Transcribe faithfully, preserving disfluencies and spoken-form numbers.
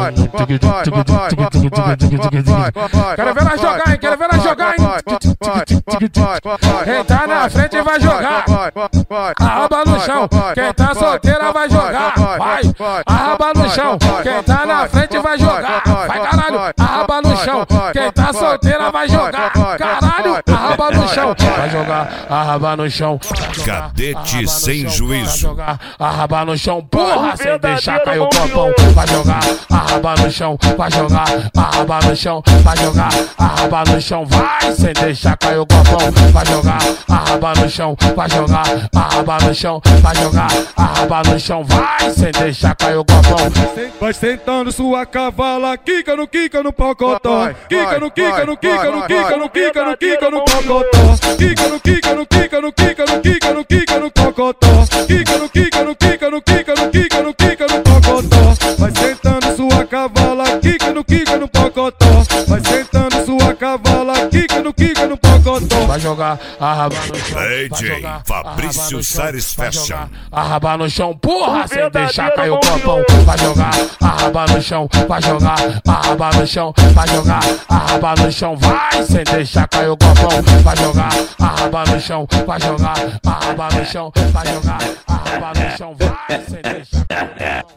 Quero ver ela jogar, hein? Quero ver ela jogar, hein? Quem tá na frente vai jogar. Arraba no chão. Quem tá solteira vai jogar. Vai. Arraba no chão. Quem tá na frente vai jogar. Vai, caralho. Arraba no chão. Quem tá solteira vai jogar. Caralho. Arraba no chão. Vai jogar. Arraba no chão. Cadete sem juízo. Arraba no chão, porra, sem deixar cair o copão. Vai jogar, arraba no chão, vai jogar, arraba no chão, vai jogar, arraba no chão, vai, sem deixar cair o copão. Vai jogar, arraba no chão, vai jogar, arraba no chão, vai jogar, arraba no chão, vai, sem deixar cair o copão. Vai sentando sua cavala, quica no quica no pocotó. Quica no quica no quica no quica no quica no quica no pocotó. Quica no quica no quica no quica no quica no quica no pocotó. Quica no quica no quica no quica no quica no quica no pocotó. Vai sentando sua cavala, quica no quica no pocotó. Vai sentando sua cavala, quica no quica no pocotó. Vai jogar, arraba no chão. D J Fabrício Sares Fashion. Arraba no chão, porra, sem deixar cair o copão. Vai jogar, arraba no chão, vai jogar, arraba no chão, vai jogar, arraba no chão, vai, sem deixar cair o copão. Vai jogar, arraba no chão, vai jogar, arraba no chão, vai jogar, arraba no chão, vai, sem deixar cair o copão.